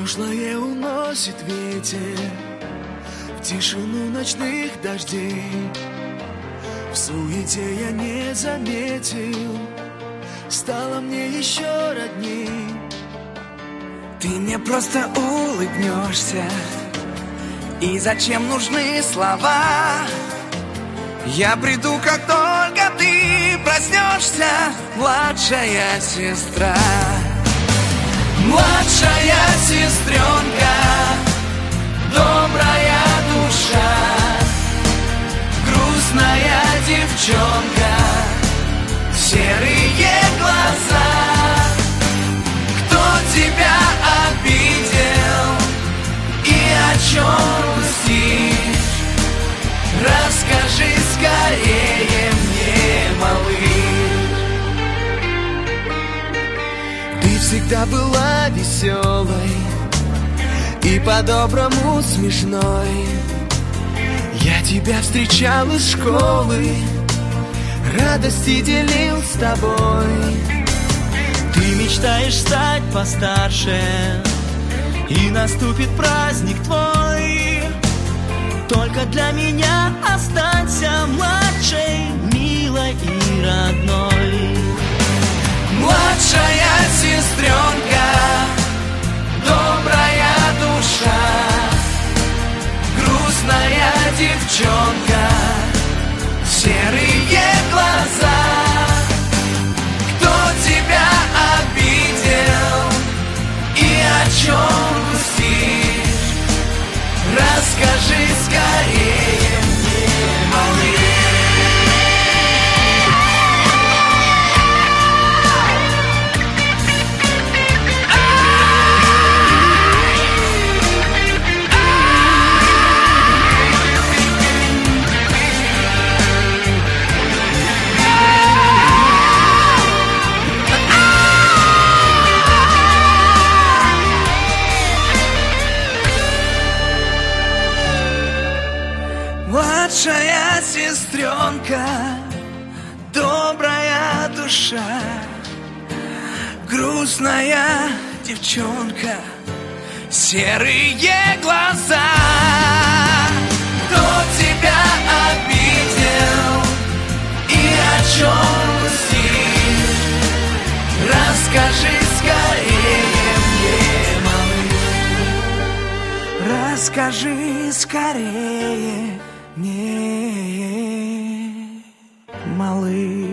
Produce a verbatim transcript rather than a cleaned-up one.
Прошлое уносит ветер в тишину ночных дождей. В суете я не заметил, стало мне еще родней. Ты мне просто улыбнешься, и зачем нужны слова? Я приду, как только ты проснешься, младшая сестра. Младшая сестренка, добрая душа, грустная девчонка, серые глаза. Кто тебя обидел и о чем грустишь? Расскажи скорее мне, малыш. Ты всегда была веселой и по-доброму смешной. Я тебя встречал из школы, радости делил с тобой. Ты мечтаешь стать постарше, и наступит праздник твой. Только для меня останься младшей, милой и родной. Младшая сестренка, добрая душа, грустная девчонка, серые глаза. Кто тебя обидел и о чем грустишь? Расскажи скорее мне, малыш. Младшая сестренка, добрая душа, грустная девчонка, серые глаза. Кто тебя обидел и о чем грустишь? Расскажи скорее мне, малыш. Расскажи скорее мне, малыш.